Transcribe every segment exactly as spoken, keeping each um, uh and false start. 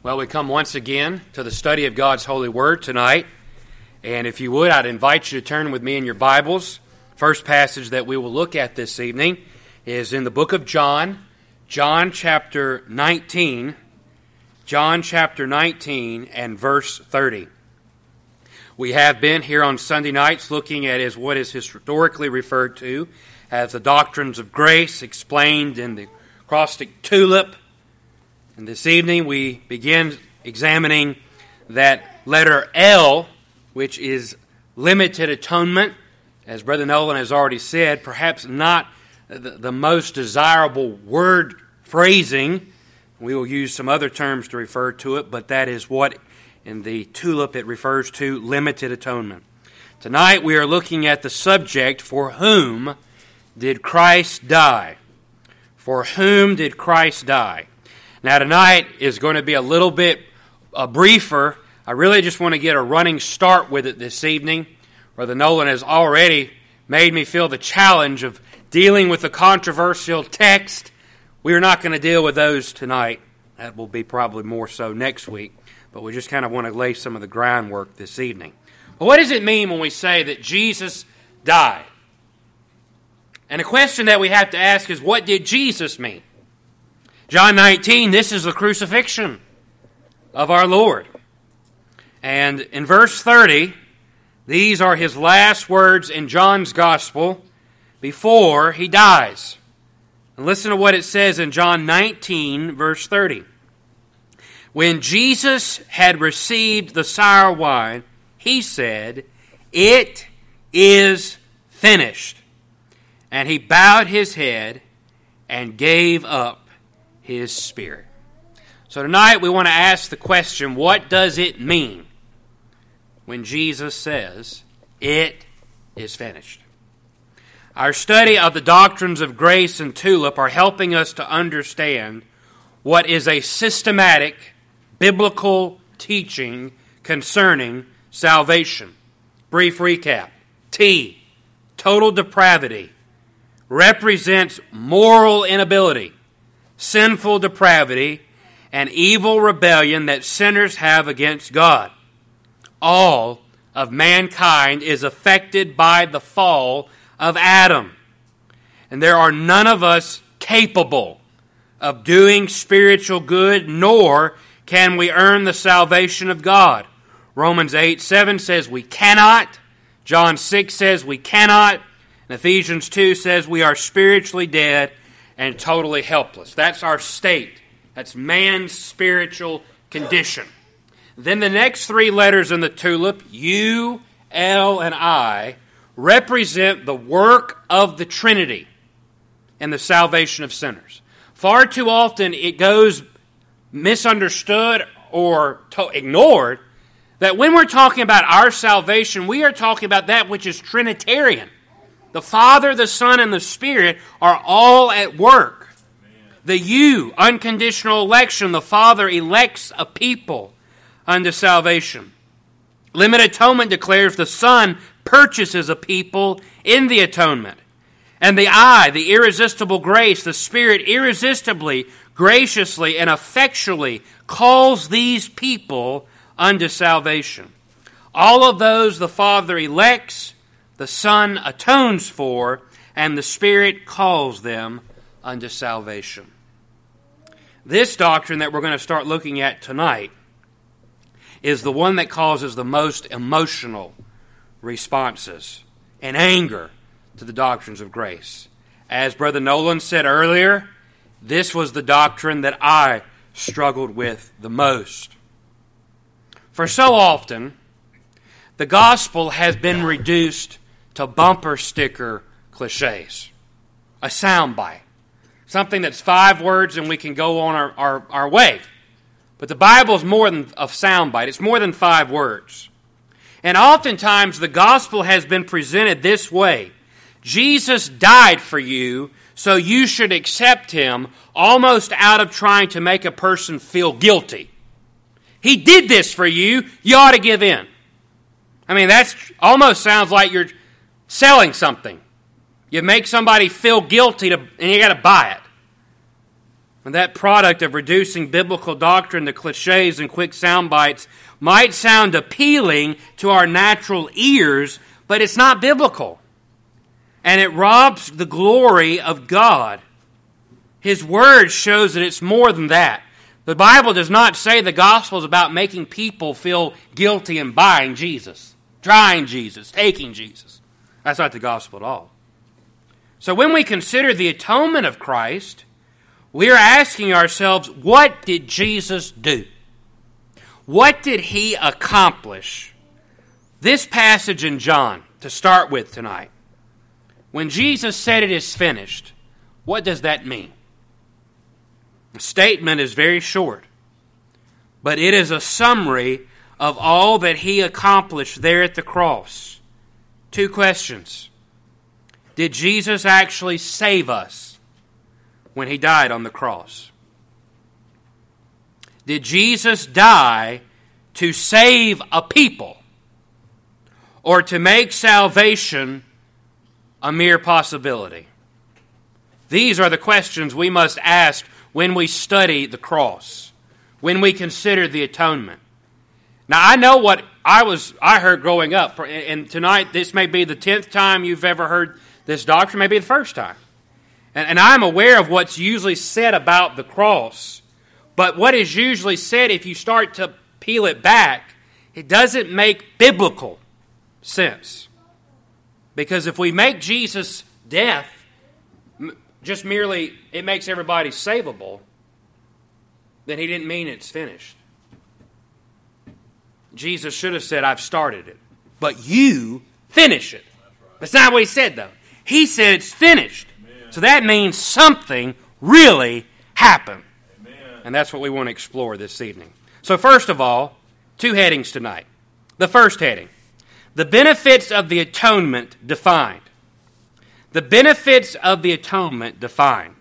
Well, we come once again to the study of God's holy word tonight. And if you would, I'd invite you to turn with me in your Bibles. First passage that we will look at this evening is in the book of John, John chapter nineteen, John chapter nineteen and verse thirty. We have been here on Sunday nights looking at is what is historically referred to as the doctrines of grace explained in the acrostic TULIP. And this evening we begin examining that letter L, which is limited atonement. As Brother Nolan has already said, perhaps not the, the most desirable word phrasing. We will use some other terms to refer to it, but that is what in the TULIP it refers to, limited atonement. Tonight we are looking at the subject, for whom did Christ die? For whom did Christ die? Now tonight is going to be a little bit uh, briefer. I really just want to get a running start with it this evening. Brother Nolan has already made me feel the challenge of dealing with the controversial text. We are not going to deal with those tonight. That will be probably more so next week. But we just kind of want to lay some of the groundwork this evening. But what does it mean when we say that Jesus died? And a question that we have to ask is, what did Jesus mean? John nineteen, this is the crucifixion of our Lord. And in verse thirty, these are his last words in John's gospel before he dies. And listen to what it says in John nineteen, verse thirty. When Jesus had received the sour wine, he said, "It is finished." And he bowed his head and gave up his spirit. So tonight we want to ask the question, what does it mean when Jesus says, "It is finished"? Our study of the doctrines of grace and TULIP are helping us to understand what is a systematic biblical teaching concerning salvation. Brief recap. T, total depravity, represents moral inability, sinful depravity, and evil rebellion that sinners have against God. All of mankind is affected by the fall of Adam. And there are none of us capable of doing spiritual good, nor can we earn the salvation of God. Romans eight seven says we cannot. John six says we cannot. And Ephesians two says we are spiritually dead and totally helpless. That's our state. That's man's spiritual condition. Then the next three letters in the TULIP, U, L, and I, represent the work of the Trinity and the salvation of sinners. Far too often it goes misunderstood or to- ignored that when we're talking about our salvation, we are talking about that which is Trinitarian. The Father, the Son, and the Spirit are all at work. The U, unconditional election, the Father elects a people unto salvation. Limited atonement declares the Son purchases a people in the atonement. And the I, the irresistible grace, the Spirit irresistibly, graciously, and effectually calls these people unto salvation. All of those the Father elects, the Son atones for, and the Spirit calls them unto salvation. This doctrine that we're going to start looking at tonight is the one that causes the most emotional responses and anger to the doctrines of grace. As Brother Nolan said earlier, this was the doctrine that I struggled with the most. For so often, the gospel has been reduced to bumper sticker cliches, a soundbite, something that's five words and we can go on our, our, our way. But the Bible is more than a soundbite. It's more than five words. And oftentimes the gospel has been presented this way. Jesus died for you, so you should accept him, almost out of trying to make a person feel guilty. He did this for you, you ought to give in. I mean, that almost sounds like you're selling something. You make somebody feel guilty to, and you got to buy it. And that product of reducing biblical doctrine to cliches and quick sound bites might sound appealing to our natural ears, but it's not biblical. And it robs the glory of God. His Word shows that it's more than that. The Bible does not say the gospel is about making people feel guilty and buying Jesus, trying Jesus, taking Jesus. That's not the gospel at all. So when we consider the atonement of Christ, we are asking ourselves, what did Jesus do? What did He accomplish? This passage in John, to start with tonight, when Jesus said it is finished, what does that mean? The statement is very short, but it is a summary of all that He accomplished there at the cross. Two questions. Did Jesus actually save us when He died on the cross? Did Jesus die to save a people or to make salvation a mere possibility? These are the questions we must ask when we study the cross, when we consider the atonement. Now, I know what I was I heard growing up, and tonight this may be the tenth time you've ever heard this doctrine, maybe the first time. And, and I'm aware of what's usually said about the cross. But what is usually said, if you start to peel it back, it doesn't make biblical sense. Because if we make Jesus' death just merely, it makes everybody savable, then He didn't mean it's finished. Jesus should have said, I've started it, but you finish it. That's not what He said, though. He said it's finished. Amen. So that means something really happened. Amen. And that's what we want to explore this evening. So first of all, two headings tonight. The first heading, the benefits of the atonement defined. The benefits of the atonement defined.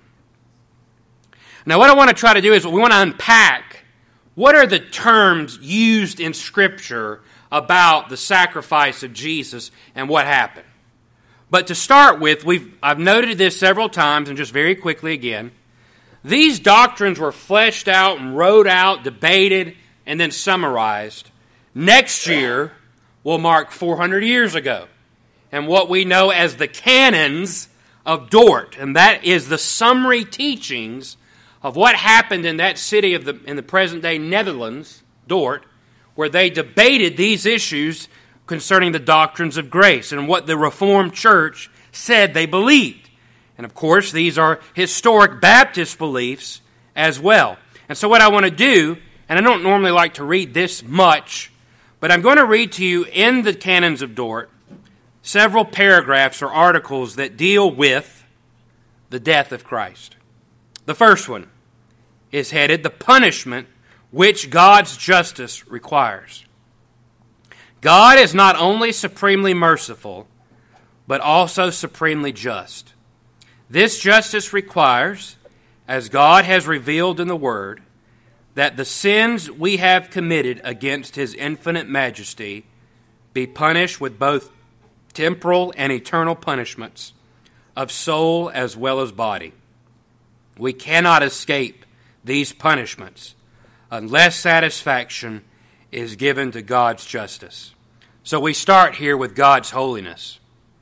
Now what I want to try to do is we want to unpack what are the terms used in Scripture about the sacrifice of Jesus and what happened. But to start with, we've I've noted this several times, and just very quickly again, these doctrines were fleshed out and wrote out, debated, and then summarized. Next year will mark four hundred years ago, and what we know as the canons of Dort, and that is the summary teachings of what happened in that city of the in the present-day Netherlands, Dort, where they debated these issues concerning the doctrines of grace and what the Reformed Church said they believed. And of course, these are historic Baptist beliefs as well. And so what I want to do, and I don't normally like to read this much, but I'm going to read to you in the Canons of Dort several paragraphs or articles that deal with the death of Christ. The first one is headed, The Punishment Which God's Justice Requires. God is not only supremely merciful, but also supremely just. This justice requires, as God has revealed in the Word, that the sins we have committed against His infinite majesty be punished with both temporal and eternal punishments of soul as well as body. We cannot escape these punishments unless satisfaction is given to God's justice. So we start here with God's holiness.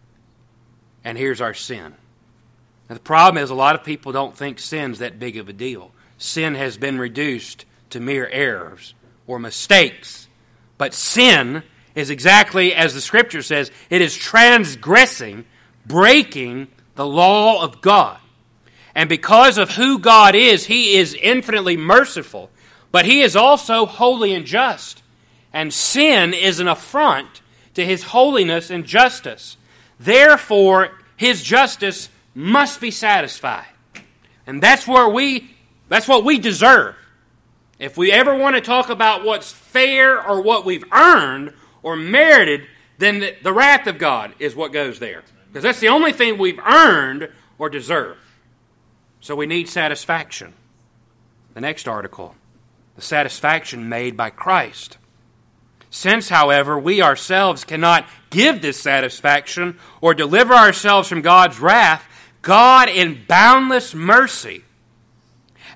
And here's our sin. Now the problem is a lot of people don't think sin's that big of a deal. Sin has been reduced to mere errors or mistakes. But sin is exactly as the Scripture says, it is transgressing, breaking the law of God. And because of who God is, He is infinitely merciful, but He is also holy and just. And sin is an affront to His holiness and justice. Therefore, His justice must be satisfied. And that's where we that's what we deserve. If we ever want to talk about what's fair or what we've earned or merited, then the, the wrath of God is what goes there. Because that's the only thing we've earned or deserve. So we need satisfaction. The next article, the satisfaction made by Christ. Since, however, we ourselves cannot give this satisfaction or deliver ourselves from God's wrath, God in boundless mercy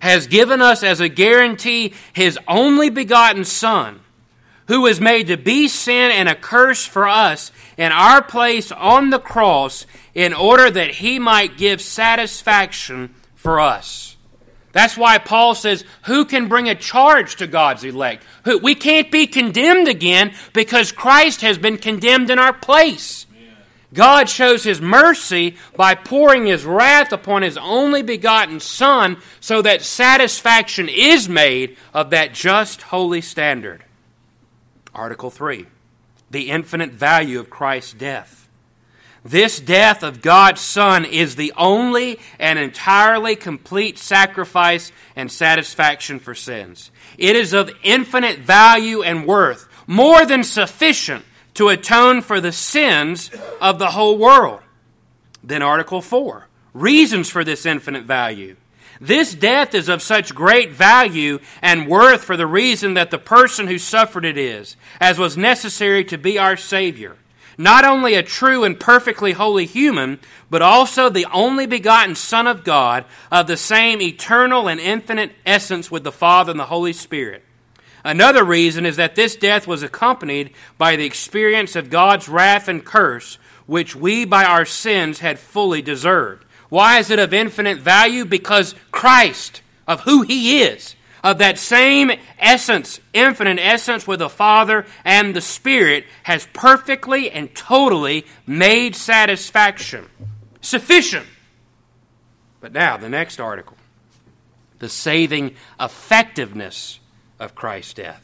has given us as a guarantee His only begotten Son, who was made to be sin and a curse for us in our place on the cross in order that He might give satisfaction for us. That's why Paul says, who can bring a charge to God's elect? We can't be condemned again because Christ has been condemned in our place. God shows His mercy by pouring His wrath upon His only begotten Son so that satisfaction is made of that just, holy standard. Article three, the infinite value of Christ's death. This death of God's Son is the only and entirely complete sacrifice and satisfaction for sins. It is of infinite value and worth, more than sufficient to atone for the sins of the whole world. Then Article four, reasons for this infinite value. This death is of such great value and worth for the reason that the person who suffered it is, as was necessary to be our Savior, not only a true and perfectly holy human, but also the only begotten Son of God, of the same eternal and infinite essence with the Father and the Holy Spirit. Another reason is that this death was accompanied by the experience of God's wrath and curse, which we by our sins had fully deserved. Why is it of infinite value? Because Christ, of who He is, of that same essence, infinite essence with the Father and the Spirit, has perfectly and totally made satisfaction sufficient. But now, the next article, the saving effectiveness of Christ's death.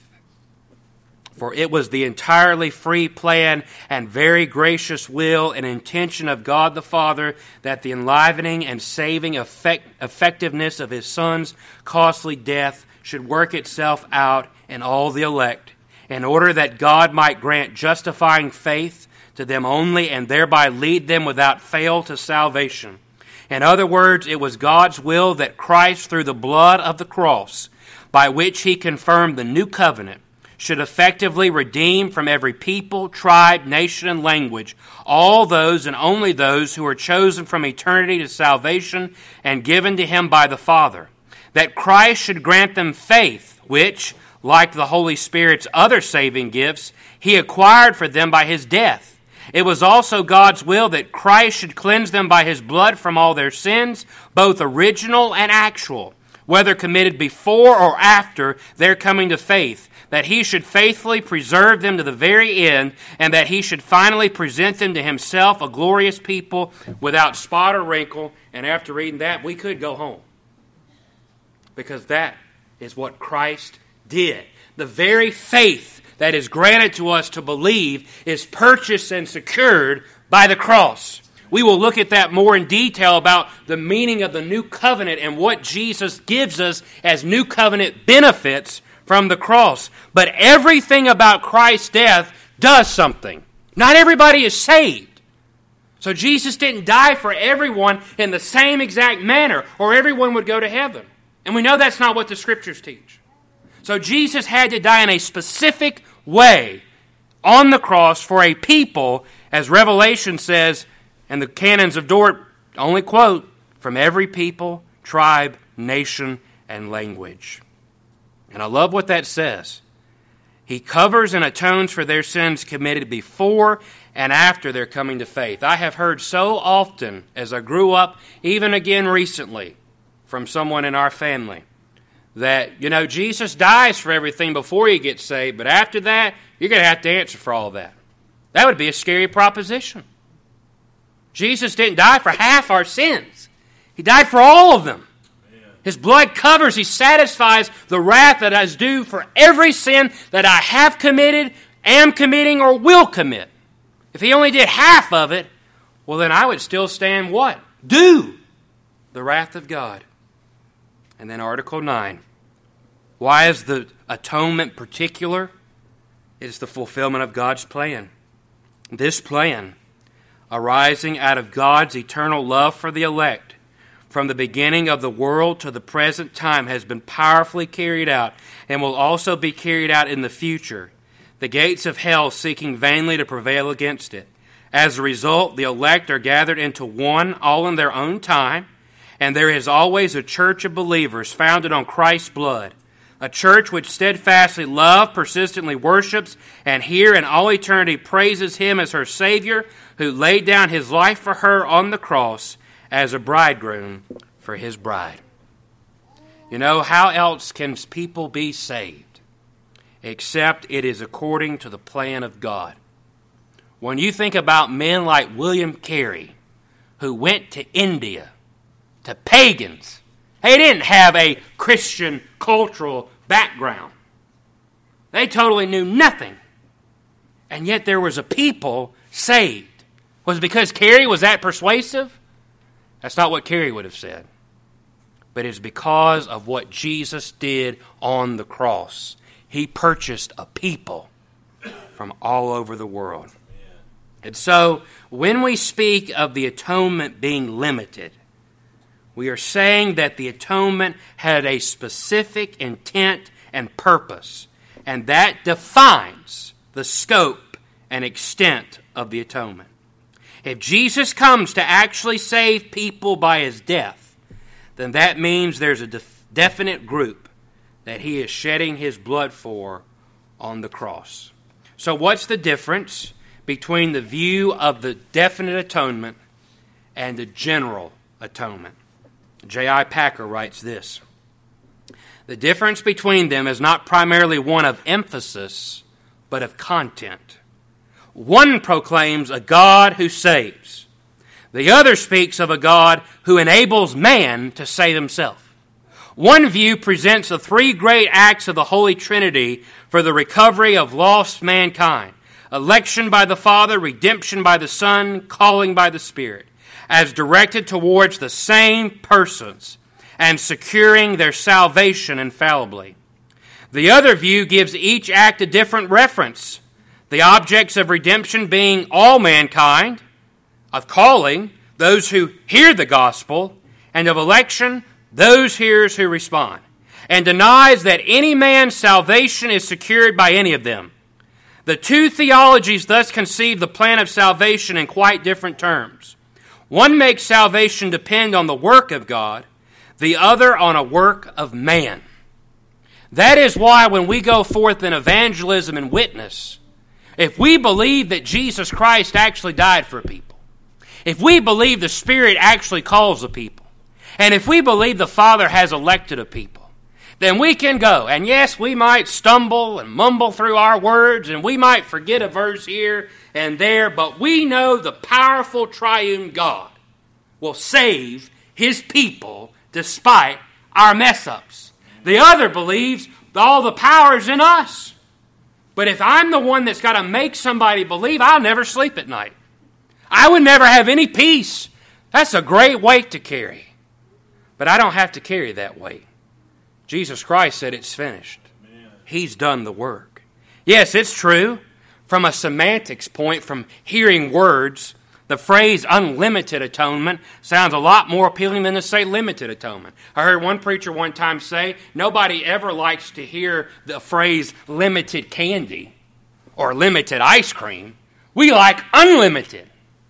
For it was the entirely free plan and very gracious will and intention of God the Father that the enlivening and saving effect, effectiveness of His Son's costly death should work itself out in all the elect, in order that God might grant justifying faith to them only and thereby lead them without fail to salvation. In other words, it was God's will that Christ, through the blood of the cross, by which He confirmed the new covenant, should effectively redeem from every people, tribe, nation, and language all those and only those who are chosen from eternity to salvation and given to Him by the Father. That Christ should grant them faith, which, like the Holy Spirit's other saving gifts, He acquired for them by His death. It was also God's will that Christ should cleanse them by His blood from all their sins, both original and actual, whether committed before or after their coming to faith, that He should faithfully preserve them to the very end, and that He should finally present them to Himself, a glorious people, without spot or wrinkle. And after reading that, we could go home. Because that is what Christ did. The very faith that is granted to us to believe is purchased and secured by the cross. We will look at that more in detail about the meaning of the new covenant and what Jesus gives us as new covenant benefits from the cross. But everything about Christ's death does something. Not everybody is saved. So Jesus didn't die for everyone in the same exact manner, or everyone would go to heaven. And we know that's not what the Scriptures teach. So Jesus had to die in a specific way on the cross for a people, as Revelation says, and the canons of Dort only quote, from every people, tribe, nation, and language. And I love what that says. He covers and atones for their sins committed before and after their coming to faith. I have heard so often as I grew up, even again recently, from someone in our family, that, you know, Jesus dies for everything before you get saved, but after that, you're going to have to answer for all that. That would be a scary proposition. Jesus didn't die for half our sins. He died for all of them. His blood covers, He satisfies the wrath that is due for every sin that I have committed, am committing, or will commit. If He only did half of it, well then I would still stand what? Due the wrath of God. And then Article nine. Why is the atonement particular? It is the fulfillment of God's plan. This plan, arising out of God's eternal love for the elect, from the beginning of the world to the present time, has been powerfully carried out and will also be carried out in the future, the gates of hell seeking vainly to prevail against it. As a result, the elect are gathered into one, all in their own time, And there is always a church of believers founded on Christ's blood, a church which steadfastly loves, persistently worships, and here in all eternity praises Him as her Savior, who laid down His life for her on the cross as a bridegroom for His bride. You know, how else can people be saved except it is according to the plan of God? When you think about men like William Carey, who went to India, to pagans, they didn't have a Christian cultural background. They totally knew nothing. And yet there was a people saved. Was it because Carey was that persuasive? That's not what Carey would have said. But it's because of what Jesus did on the cross. He purchased a people from all over the world. And so, when we speak of the atonement being limited, we are saying that the atonement had a specific intent and purpose, and that defines the scope and extent of the atonement. If Jesus comes to actually save people by His death, then that means there's a def- definite group that He is shedding His blood for on the cross. So what's the difference between the view of the definite atonement and the general atonement? J I Packer writes this: the difference between them is not primarily one of emphasis, but of content. One proclaims a God who saves. The other speaks of a God who enables man to save himself. One view presents the three great acts of the Holy Trinity for the recovery of lost mankind: election by the Father, redemption by the Son, calling by the Spirit, as directed towards the same persons and securing their salvation infallibly. The other view gives each act a different reference, the objects of redemption being all mankind, of calling, those who hear the gospel, and of election, those hearers who respond, and denies that any man's salvation is secured by any of them. The two theologies thus conceive the plan of salvation in quite different terms. One makes salvation depend on the work of God, the other on a work of man. That is why when we go forth in evangelism and witness, if we believe that Jesus Christ actually died for people, if we believe the Spirit actually calls the people, and if we believe the Father has elected a people, then we can go. And yes, we might stumble and mumble through our words, and we might forget a verse here and there, but we know the powerful triune God will save His people despite our mess-ups. The other believes all the power's in us. But if I'm the one that's got to make somebody believe, I'll never sleep at night. I would never have any peace. That's a great weight to carry. But I don't have to carry that weight. Jesus Christ said it's finished. Amen. He's done the work. Yes, it's true. From a semantics point, from hearing words, the phrase unlimited atonement sounds a lot more appealing than to say limited atonement. I heard one preacher one time say, nobody ever likes to hear the phrase limited candy or limited ice cream. We like unlimited.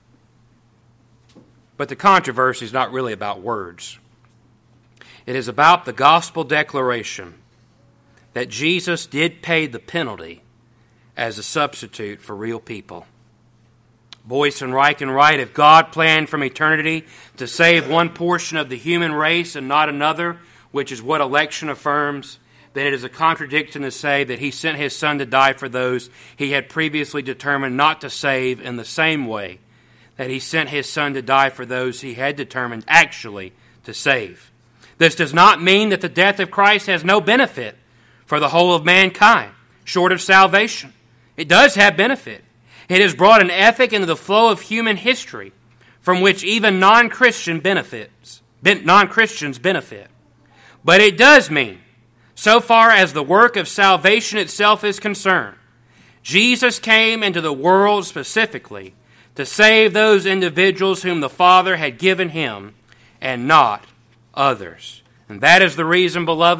But the controversy is not really about words. It is about the gospel declaration that Jesus did pay the penalty as a substitute for real people. Boyce and Ryken write, if God planned from eternity to save one portion of the human race and not another, which is what election affirms, then it is a contradiction to say that He sent His Son to die for those He had previously determined not to save in the same way that He sent His Son to die for those He had determined actually to save. This does not mean that the death of Christ has no benefit for the whole of mankind, short of salvation. It does have benefit. It has brought an ethic into the flow of human history from which even non-Christian benefits, non-Christians benefit. But it does mean, so far as the work of salvation itself is concerned, Jesus came into the world specifically to save those individuals whom the Father had given Him and not others. And that is the reason, beloved,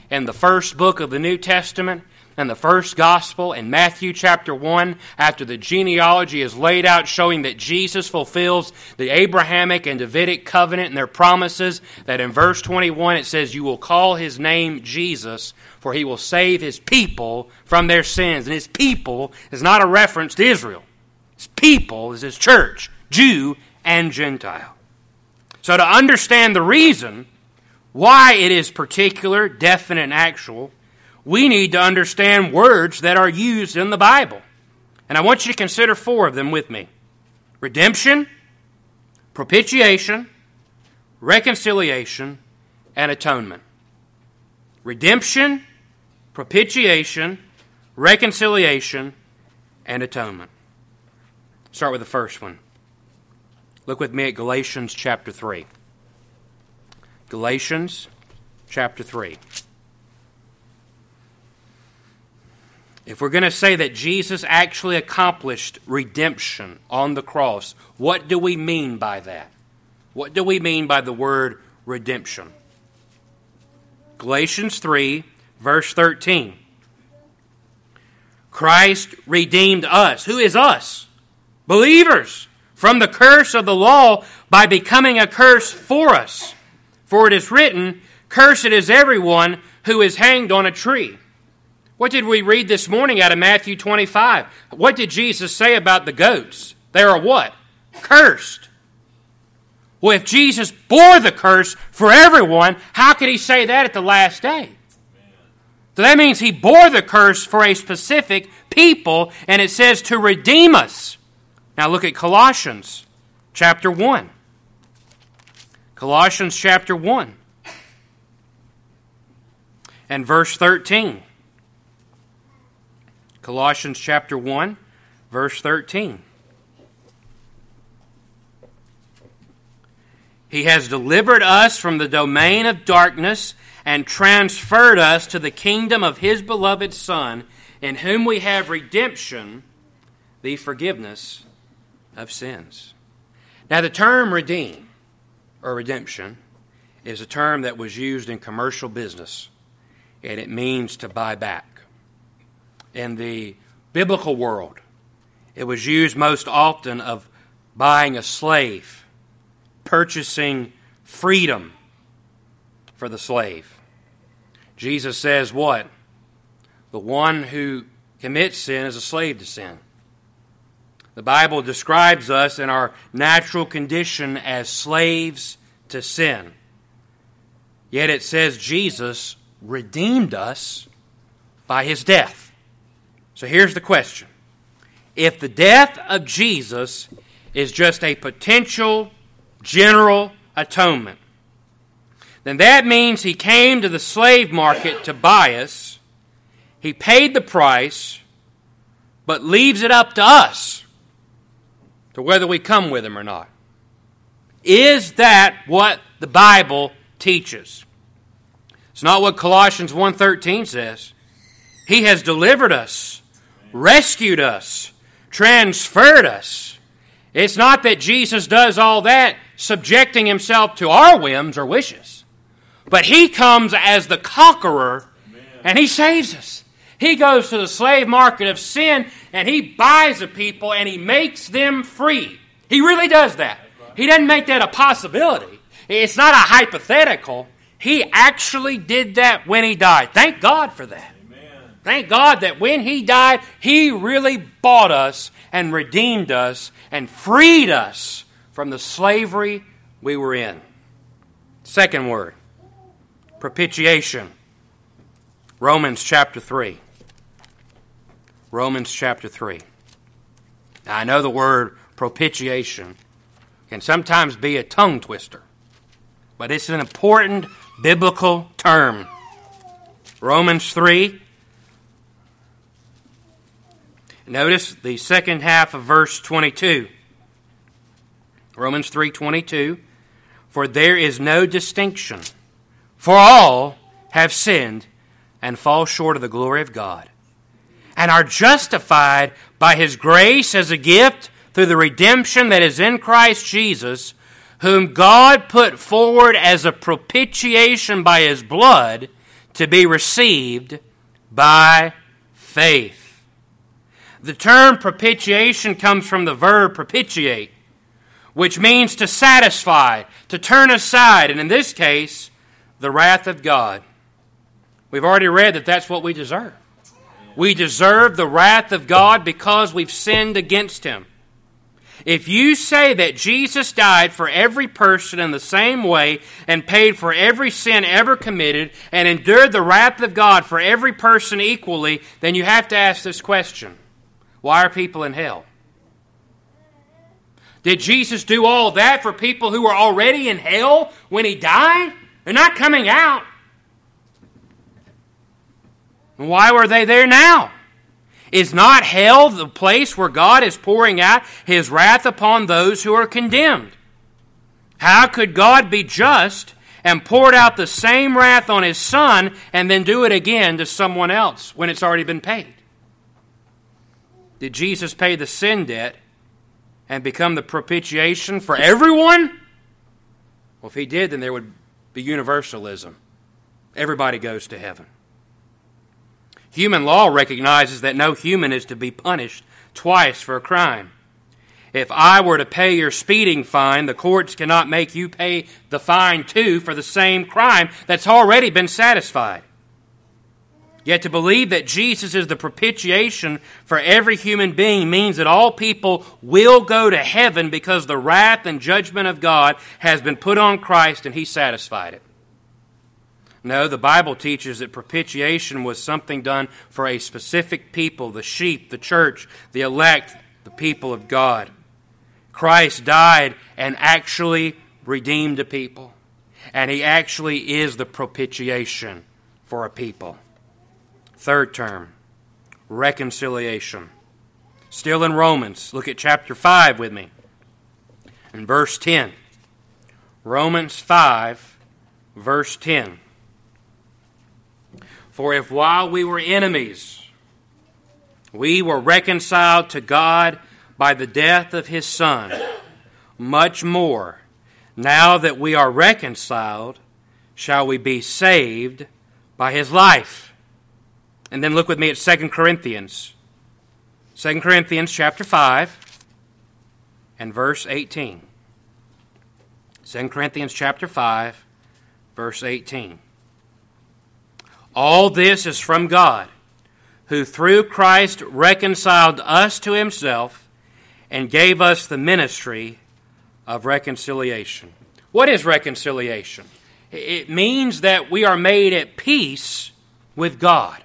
in the first book of the New Testament and the first gospel in Matthew chapter one, after the genealogy is laid out showing that Jesus fulfills the Abrahamic and Davidic covenant and their promises, that in verse twenty-one it says, "You will call his name Jesus, for he will save his people from their sins." And his people is not a reference to Israel. His people is his church, Jew and Gentile. So to understand the reason why it is particular, definite, and actual, we need to understand words that are used in the Bible. And I want you to consider four of them with me. Redemption, propitiation, reconciliation, and atonement. Redemption, propitiation, reconciliation, and atonement. Start with the first one. Look with me at Galatians chapter three. Galatians chapter three. If we're going to say that Jesus actually accomplished redemption on the cross, what do we mean by that? What do we mean by the word redemption? Galatians three, verse thirteen. Christ redeemed us. Who is us? Believers. From the curse of the law by becoming a curse for us. For it is written, "Cursed is everyone who is hanged on a tree." What did we read this morning out of Matthew twenty-five? What did Jesus say about the goats? They are what? Cursed. Well, if Jesus bore the curse for everyone, how could he say that at the last day? So that means he bore the curse for a specific people, and it says to redeem us. Now look at Colossians chapter one. Colossians chapter one and verse thirteen. Colossians chapter one, verse thirteen. He has delivered us from the domain of darkness and transferred us to the kingdom of his beloved Son, in whom we have redemption, the forgiveness of sins. Now the term redeem or redemption is a term that was used in commercial business, and it means to buy back. In the biblical world, it was used most often of buying a slave, purchasing freedom for the slave. Jesus says what? The one who commits sin is a slave to sin. The Bible describes us in our natural condition as slaves to sin. Yet it says Jesus redeemed us by his death. So here's the question. If the death of Jesus is just a potential general atonement, then that means he came to the slave market to buy us. He paid the price, but leaves it up to us to whether we come with him or not. Is that what the Bible teaches? It's not what Colossians one thirteen says. He has delivered us, rescued us, transferred us. It's not that Jesus does all that subjecting himself to our whims or wishes. But he comes as the conqueror, and he saves us. He goes to the slave market of sin, and he buys a people, and he makes them free. He really does that. He doesn't make that a possibility. It's not a hypothetical. He actually did that when he died. Thank God for that. Thank God that when he died, he really bought us and redeemed us and freed us from the slavery we were in. Second word, propitiation. Romans chapter three. Romans chapter three. Now, I know the word propitiation can sometimes be a tongue twister, but it's an important biblical term. Romans three. Notice the second half of verse twenty-two. Romans three twenty-two. For there is no distinction, for all have sinned and fall short of the glory of God, and are justified by his grace as a gift through the redemption that is in Christ Jesus, whom God put forward as a propitiation by his blood to be received by faith. The term propitiation comes from the verb propitiate, which means to satisfy, to turn aside, and in this case, the wrath of God. We've already read that that's what we deserve. We deserve the wrath of God because we've sinned against Him. If you say that Jesus died for every person in the same way and paid for every sin ever committed and endured the wrath of God for every person equally, then you have to ask this question: why are people in hell? Did Jesus do all that for people who were already in hell when He died? They're not coming out. Why were they there now? Is not hell the place where God is pouring out His wrath upon those who are condemned? How could God be just and pour out the same wrath on His Son and then do it again to someone else when it's already been paid? Did Jesus pay the sin debt and become the propitiation for everyone? Well, if He did, then there would be universalism. Everybody goes to heaven. Human law recognizes that no human is to be punished twice for a crime. If I were to pay your speeding fine, the courts cannot make you pay the fine too for the same crime that's already been satisfied. Yet to believe that Jesus is the propitiation for every human being means that all people will go to heaven because the wrath and judgment of God has been put on Christ and He satisfied it. No, the Bible teaches that propitiation was something done for a specific people, the sheep, the church, the elect, the people of God. Christ died and actually redeemed a people. And He actually is the propitiation for a people. Third term, reconciliation. Still in Romans, look at chapter five with me. In verse ten. Romans five, verse ten. For if while we were enemies, we were reconciled to God by the death of His Son, much more, now that we are reconciled, shall we be saved by His life. And then look with me at Second Corinthians. Second Corinthians chapter five and verse eighteen. Second Corinthians chapter five, verse eighteen. All this is from God, who through Christ reconciled us to Himself and gave us the ministry of reconciliation. What is reconciliation? It means that we are made at peace with God.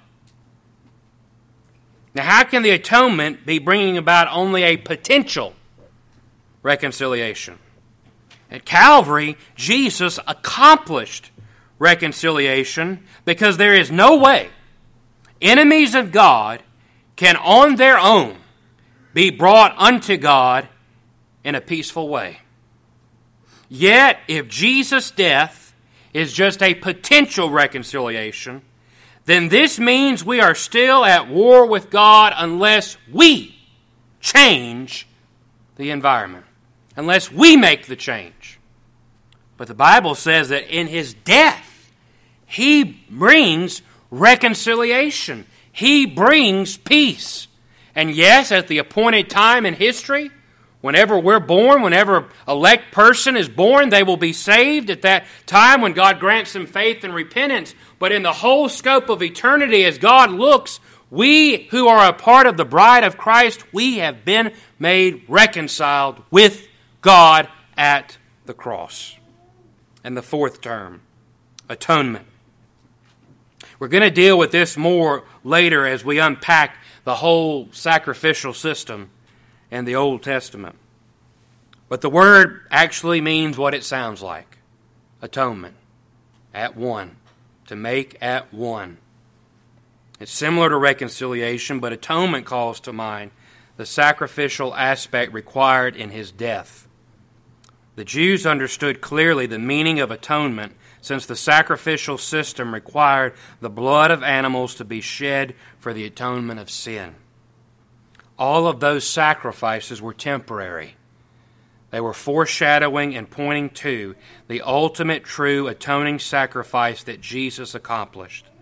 Now, how can the atonement be bringing about only a potential reconciliation? At Calvary, Jesus accomplished reconciliation because there is no way enemies of God can on their own be brought unto God in a peaceful way. Yet, if Jesus' death is just a potential reconciliation, then this means we are still at war with God unless we change the environment, unless we make the change. But the Bible says that in His death, He brings reconciliation. He brings peace. And yes, at the appointed time in history, whenever we're born, whenever an elect person is born, they will be saved at that time when God grants them faith and repentance. But in the whole scope of eternity, as God looks, we who are a part of the bride of Christ, we have been made reconciled with God at the cross. And the fourth term, atonement. We're going to deal with this more later as we unpack the whole sacrificial system in the Old Testament. But the word actually means what it sounds like. Atonement. At one. To make at one. It's similar to reconciliation, but atonement calls to mind the sacrificial aspect required in His death. The Jews understood clearly the meaning of atonement, since the sacrificial system required the blood of animals to be shed for the atonement of sin. All of those sacrifices were temporary. They were foreshadowing and pointing to the ultimate true atoning sacrifice that Jesus accomplished.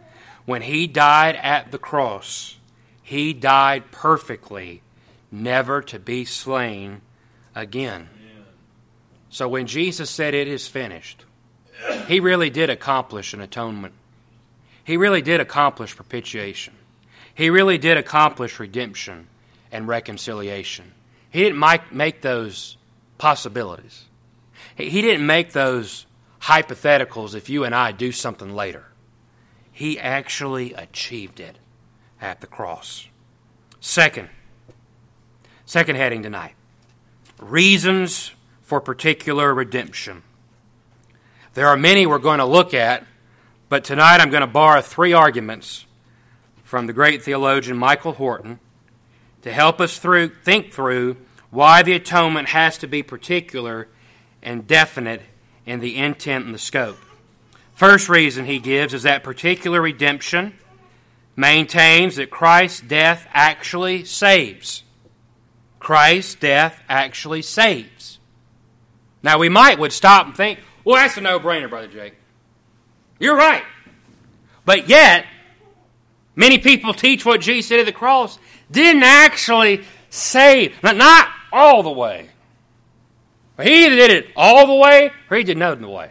when He died at the cross, He died perfectly, never to be slain again. So when Jesus said it is finished, He really did accomplish an atonement. He really did accomplish propitiation. He really did accomplish redemption and reconciliation. He didn't make those possibilities. He didn't make those hypotheticals if you and I do something later. He actually achieved it at the cross. Second, second heading tonight, reasons for particular redemption. There are many we're going to look at, but tonight I'm going to borrow three arguments from the great theologian Michael Horton to help us through think through why the atonement has to be particular and definite in the intent and the scope. First reason he gives is that particular redemption maintains that Christ's death actually saves. Christ's death actually saves. Now we might would stop and think, well, that's a no-brainer, Brother Jake. You're right. But yet, many people teach what Jesus did at the cross didn't actually save. Not all the way. He either did it all the way or He did none of the way.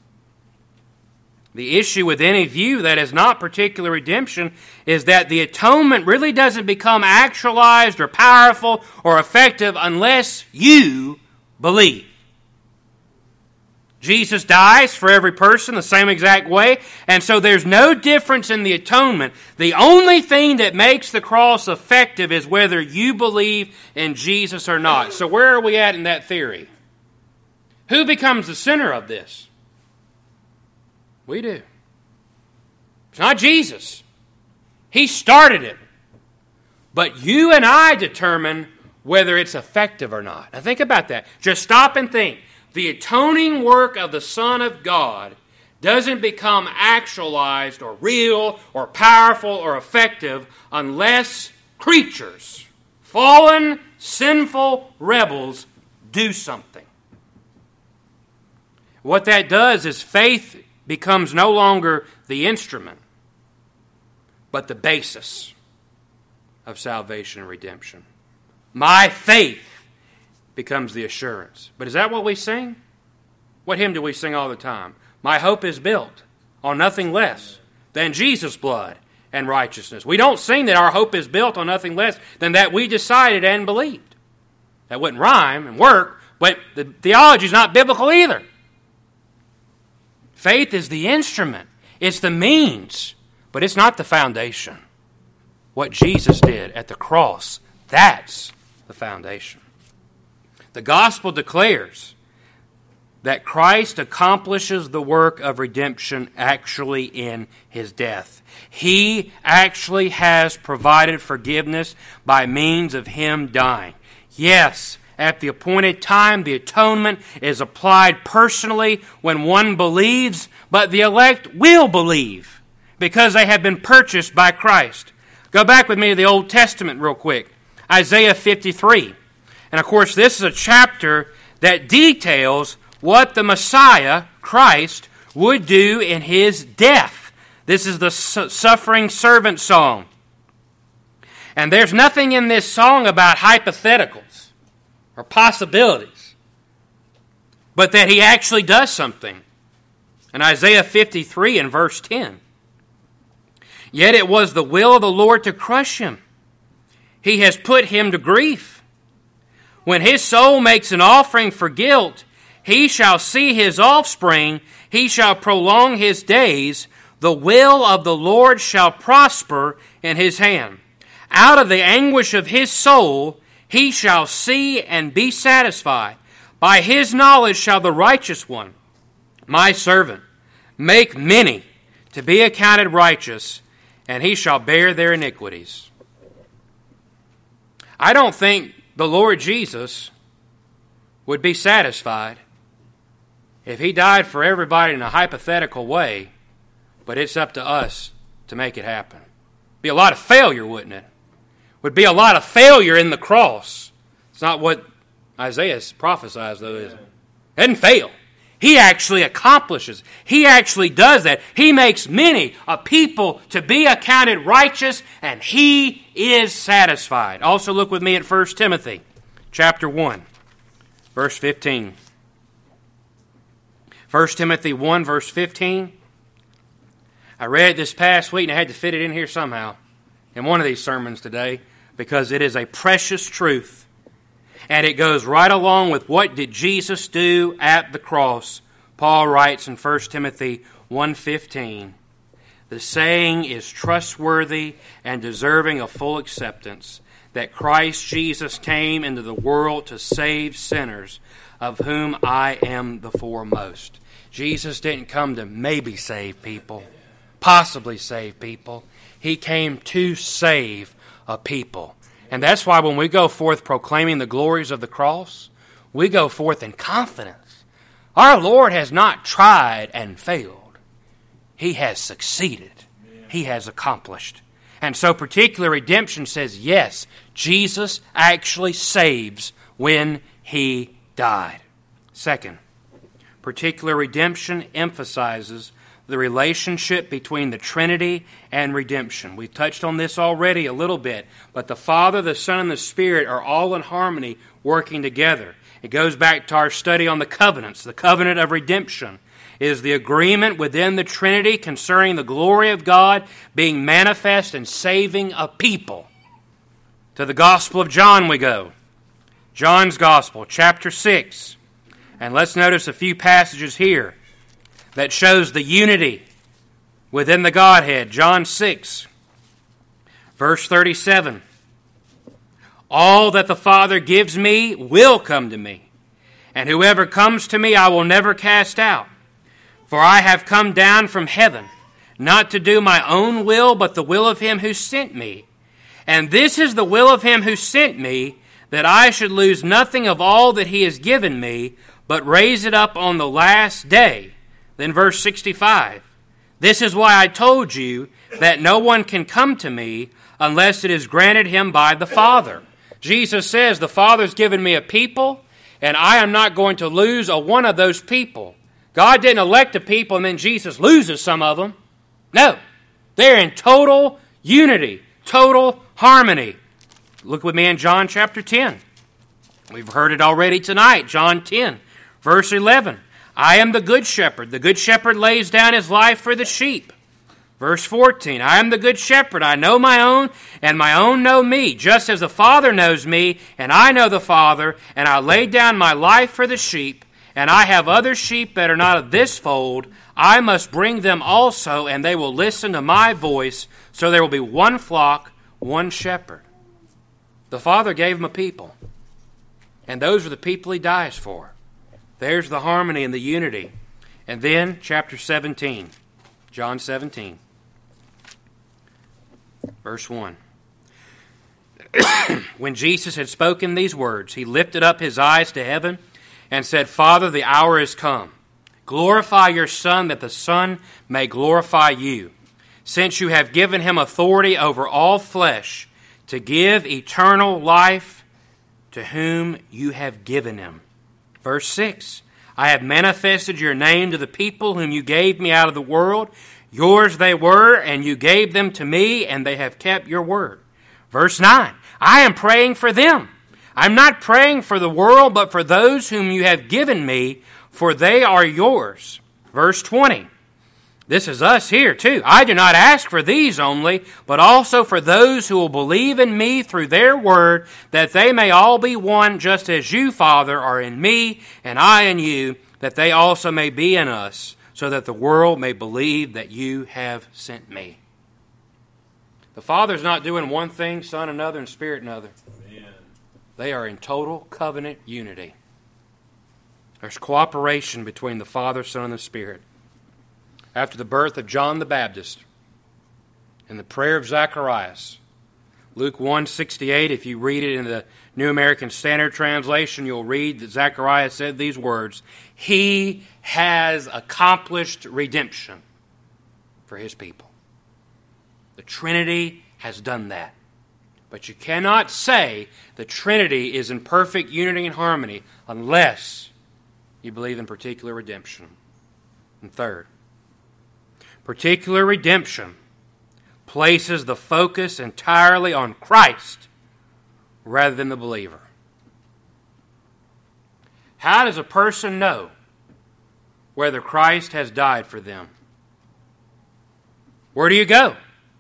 The issue with any view that is not particular redemption is that the atonement really doesn't become actualized or powerful or effective unless you believe. Jesus dies for every person the same exact way, and so there's no difference in the atonement. The only thing that makes the cross effective is whether you believe in Jesus or not. So where are we at in that theory? Who becomes the center of this? We do. It's not Jesus. He started it. But you and I determine whether it's effective or not. Now think about that. Just stop and think. The atoning work of the Son of God doesn't become actualized or real or powerful or effective unless creatures, fallen, sinful rebels, do something. What that does is faith becomes no longer the instrument, but the basis of salvation and redemption. My faith becomes the assurance. But is that what we sing? What hymn do we sing all the time? My hope is built on nothing less than Jesus' blood and righteousness. We don't sing that our hope is built on nothing less than that we decided and believed. That wouldn't rhyme and work, but the theology is not biblical either. Faith is the instrument. It's the means, but it's not the foundation. What Jesus did at the cross, that's the foundation. The gospel declares that Christ accomplishes the work of redemption actually in His death. He actually has provided forgiveness by means of Him dying. Yes, at the appointed time, the atonement is applied personally when one believes, but the elect will believe because they have been purchased by Christ. Go back with me to the Old Testament real quick. Isaiah fifty-three. And of course, this is a chapter that details what the Messiah, Christ, would do in His death. This is the su- suffering servant song. And there's nothing in this song about hypotheticals or possibilities, but that He actually does something. In Isaiah fifty-three and verse ten, yet it was the will of the Lord to crush Him. He has put Him to grief. When His soul makes an offering for guilt, He shall see His offspring, He shall prolong His days, the will of the Lord shall prosper in His hand. Out of the anguish of His soul, He shall see and be satisfied. By His knowledge shall the righteous one, my servant, make many to be accounted righteous, and He shall bear their iniquities. I don't think the Lord Jesus would be satisfied if He died for everybody in a hypothetical way, but it's up to us to make it happen. Be a lot of failure, wouldn't it? Would be a lot of failure in the cross. It's not what Isaiah prophesies, though, is it? It didn't fail. He actually accomplishes. He actually does that. He makes many a people to be accounted righteous, and He is satisfied. Also look with me at First Timothy chapter one, verse fifteen. First Timothy one, verse fifteen. I read it this past week, and I had to fit it in here somehow in one of these sermons today, because it is a precious truth. And it goes right along with what did Jesus do at the cross. Paul writes in First Timothy one fifteen, "The saying is trustworthy and deserving of full acceptance, that Christ Jesus came into the world to save sinners, of whom I am the foremost." Jesus didn't come to maybe save people, possibly save people. He came to save a people. And that's why when we go forth proclaiming the glories of the cross, we go forth in confidence. Our Lord has not tried and failed. He has succeeded. He has accomplished. And so particular redemption says, yes, Jesus actually saves when He died. Second, particular redemption emphasizes the relationship between the Trinity and redemption. We've touched on this already a little bit, but the Father, the Son, and the Spirit are all in harmony working together. It goes back to our study on the covenants. The covenant of redemption is the agreement within the Trinity concerning the glory of God being manifest and saving a people. To the Gospel of John we go. John's Gospel, chapter six. And let's notice a few passages here that shows the unity within the Godhead. John six, verse thirty-seven. "All that the Father gives me will come to me, and whoever comes to me I will never cast out. For I have come down from heaven, not to do my own will, but the will of Him who sent me. And this is the will of Him who sent me, that I should lose nothing of all that He has given me, but raise it up on the last day." Then verse sixty-five, "This is why I told you that no one can come to me unless it is granted him by the Father." Jesus says, the Father's given me a people, and I am not going to lose a one of those people. God didn't elect a people and then Jesus loses some of them. No, they're in total unity, total harmony. Look with me in John chapter ten. We've heard it already tonight. John ten, verse eleven. "I am the good shepherd. The good shepherd lays down his life for the sheep." Verse fourteen, "I am the good shepherd. I know my own, and my own know me, just as the Father knows me, and I know the Father, and I lay down my life for the sheep. And I have other sheep that are not of this fold. I must bring them also, and they will listen to my voice. So there will be one flock, one shepherd." The Father gave him a people, and those are the people He dies for. There's the harmony and the unity. And then, chapter seventeen, John seventeen, verse one. "When Jesus had spoken these words, He lifted up His eyes to heaven and said, Father, the hour is come. Glorify your Son, that the Son may glorify you, since you have given Him authority over all flesh, to give eternal life to whom you have given Him." Verse six, "I have manifested your name to the people whom you gave me out of the world. Yours they were, and you gave them to me, and they have kept your word." Verse nine, "I am praying for them. I'm not praying for the world, but for those whom you have given me, for they are yours." Verse twenty, this is us here too. "I do not ask for these only, but also for those who will believe in me through their word, that they may all be one, just as you, Father, are in me, and I in you, that they also may be in us, so that the world may believe that you have sent me." The Father's not doing one thing, Son another, and Spirit another. Amen. They are in total covenant unity. There's cooperation between the Father, Son, and the Spirit. After the birth of John the Baptist and the prayer of Zacharias, Luke one sixty-eight, if you read it in the New American Standard Translation, you'll read that Zacharias said these words, "He has accomplished redemption for His people." The Trinity has done that. But you cannot say the Trinity is in perfect unity and harmony unless You believe in particular redemption. And third, particular redemption places the focus entirely on Christ rather than the believer. How does a person know whether Christ has died for them? Where do you go?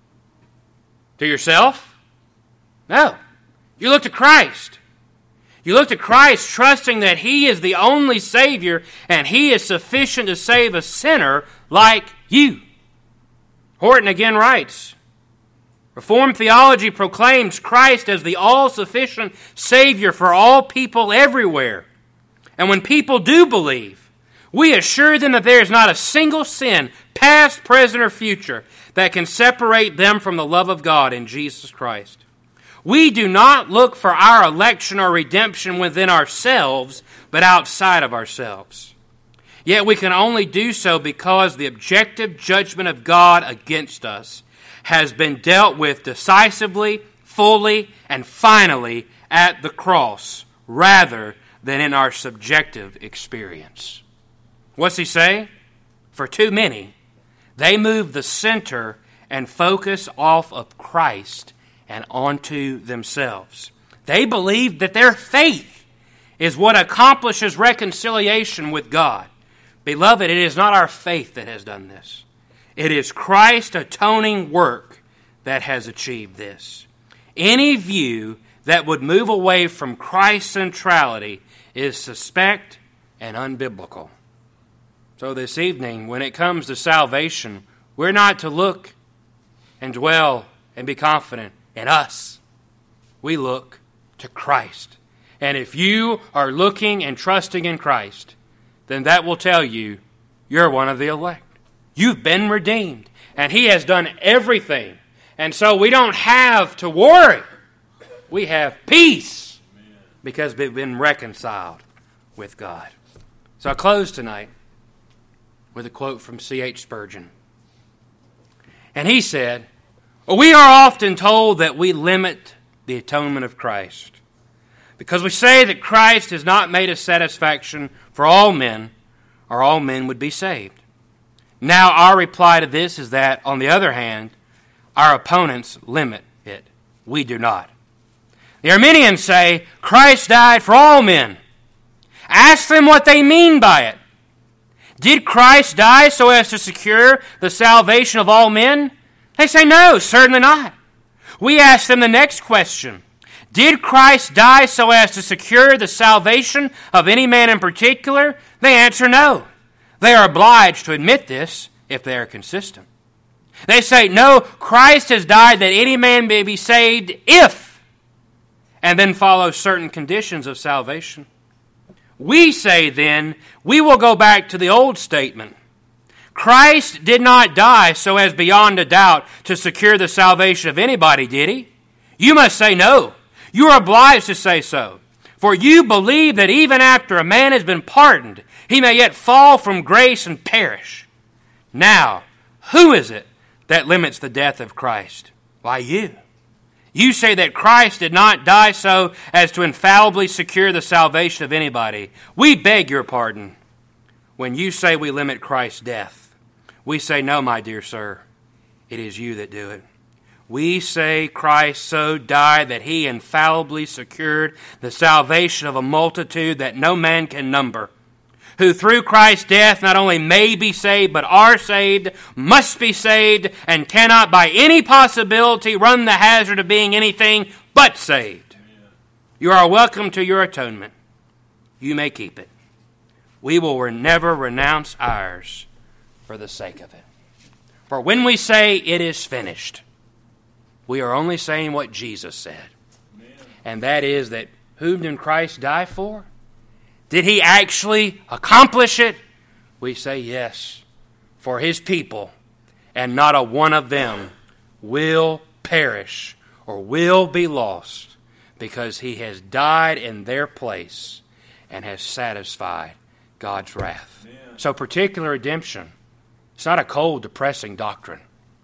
To yourself? No. You look to Christ. You look to Christ trusting that He is the only Savior and He is sufficient to save a sinner like you. Horton again writes, Reformed theology proclaims Christ as the all-sufficient Savior for all people everywhere. And when people do believe, we assure them that there is not a single sin, past, present, or future, that can separate them from the love of God in Jesus Christ. We do not look for our election or redemption within ourselves, but outside of ourselves. Yet we can only do so because the objective judgment of God against us has been dealt with decisively, fully, and finally at the cross, rather than in our subjective experience. What's he say? For too many, they move the center and focus off of Christ and onto themselves. They believe that their faith is what accomplishes reconciliation with God. Beloved, it is not our faith that has done this. It is Christ's atoning work that has achieved this. Any view that would move away from Christ's centrality is suspect and unbiblical. So this evening, when it comes to salvation, we're not to look and dwell and be confident in us. We look to Christ. And if you are looking and trusting in Christ, then that will tell you you're one of the elect. You've been redeemed, and He has done everything. And so we don't have to worry. We have peace because we've been reconciled with God. So I close tonight with a quote from C H Spurgeon. And he said, we are often told that we limit the atonement of Christ because we say that Christ has not made a satisfaction for all men, or all men would be saved. Now our reply to this is that, on the other hand, our opponents limit it. We do not. The Arminians say Christ died for all men. Ask them what they mean by it. Did Christ die so as to secure the salvation of all men? They say no, certainly not. We ask them the next question. Did Christ die so as to secure the salvation of any man in particular? They answer no. They are obliged to admit this if they are consistent. They say, no, Christ has died that any man may be saved if, and then follow certain conditions of salvation. We say then, we will go back to the old statement. Christ did not die so as beyond a doubt to secure the salvation of anybody, did He? You must say no. You are obliged to say so. For you believe that even after a man has been pardoned, he may yet fall from grace and perish. Now, who is it that limits the death of Christ? Why, you. You say that Christ did not die so as to infallibly secure the salvation of anybody. We beg your pardon. When you say we limit Christ's death, we say, no, my dear sir, it is you that do it. We say Christ so died that He infallibly secured the salvation of a multitude that no man can number, who through Christ's death not only may be saved, but are saved, must be saved, and cannot by any possibility run the hazard of being anything but saved. Amen. You are welcome to your atonement. You may keep it. We will never renounce ours for the sake of it. For when we say it is finished, we are only saying what Jesus said. Amen. And that is that whom did Christ die for? Did He actually accomplish it? We say yes, for His people, and not a one of them will perish or will be lost, because He has died in their place and has satisfied God's wrath. Amen. So particular redemption, it's not a cold, depressing doctrine.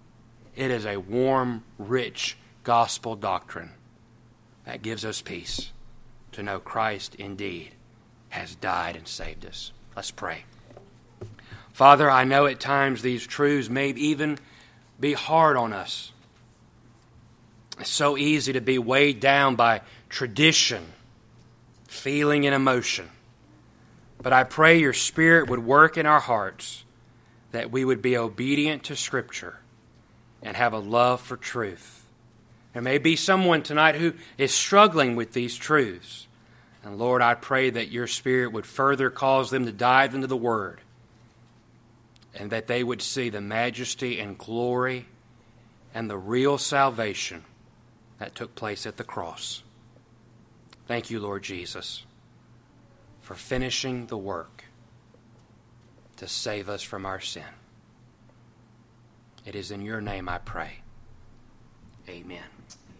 It is a warm, rich gospel doctrine that gives us peace to know Christ indeed has died and saved us. Let's pray. Father, I know at times these truths may even be hard on us. It's so easy to be weighed down by tradition, feeling, and emotion. But I pray your Spirit would work in our hearts, that we would be obedient to Scripture and have a love for truth. There may be someone tonight who is struggling with these truths. And Lord, I pray that your Spirit would further cause them to dive into the Word, and that they would see the majesty and glory and the real salvation that took place at the cross. Thank you, Lord Jesus, for finishing the work to save us from our sin. It is in your name I pray. Amen.